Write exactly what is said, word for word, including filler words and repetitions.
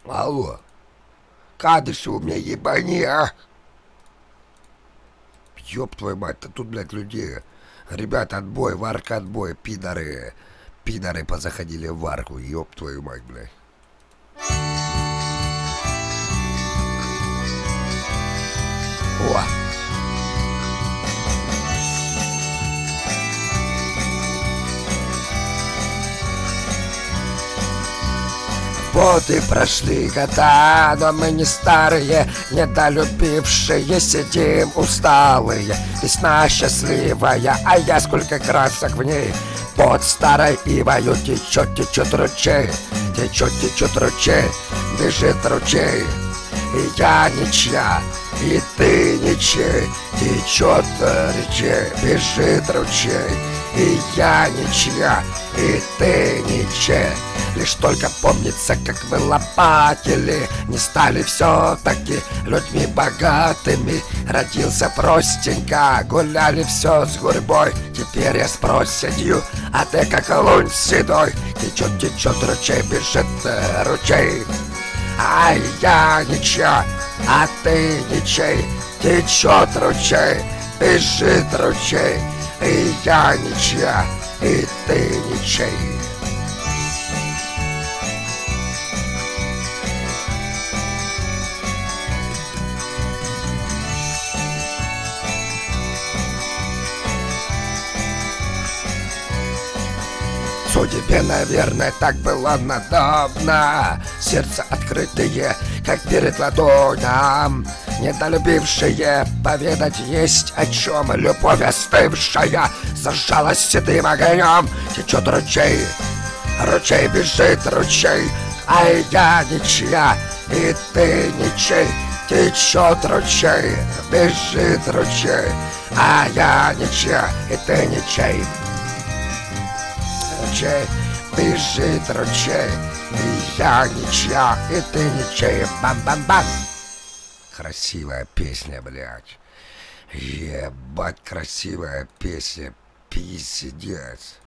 Алло, кадыши у меня ебани, а? Ёб твою мать, да тут, блядь, людей. Ребята, отбой, варка, отбой, пидоры. Пидоры позаходили в варку, ёб твою мать, блядь. О! Вот и прошли года, но мы не старые, недолюбившие, сидим усталые. Весна счастливая, а я сколько красок в ней. Под старой ивою течет, течет ручей, течет, течет ручей, бежит ручей. И я ничья, и ты ничей, течет ручей, бежит ручей. И я ничья, и ты ничей. Лишь только помнится, как вы лопатили, не стали все-таки людьми богатыми. Родился простенько, гуляли все с гурьбой. Теперь я с проседью, а ты как лунь седой. Течет, течет ручей, бежит ручей. Ай, я ничья, а ты ничей. Течет ручей, бежит ручей. И я ничья, и ты ничей. Судьбе, наверное, так было надобно. Сердце открытые, как перед ладоням. Недолюбившие поведать есть о чем. Любовь остывшая зажалась седым огнем. Течет ручей, ручей бежит ручей. А я ничья, и ты ничей. Течет ручей, бежит ручей. А я ничья, и ты ничей. Ручей, бежит ручей, и я ничья, и ты ничей. Бам-бам-бам. Красивая песня, блядь. Ебать, красивая песня. Пиздец.